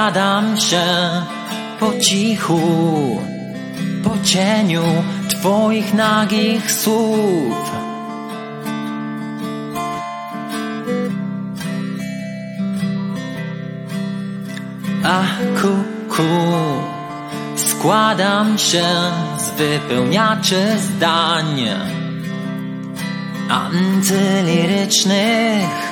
Skradam się po cichu, po cieniu twoich nagich słów. Ach, kuku, składam się z wypełniaczy zdań antylirycznych.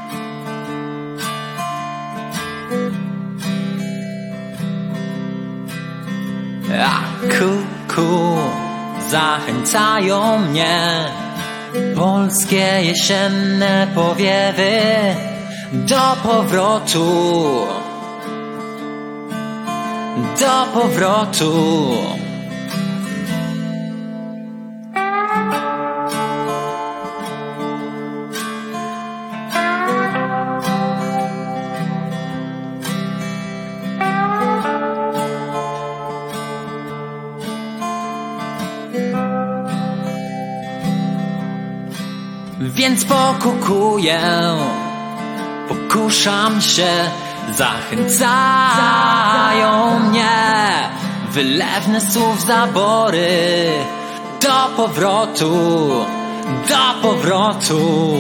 Ach, kuku, zachęcają mnie polskie jesienne powiewy do powrotu. Do powrotu. Więc pokukuję, pokuszam się, zachęcają mnie wylewne słów zabory do powrotu, do powrotu.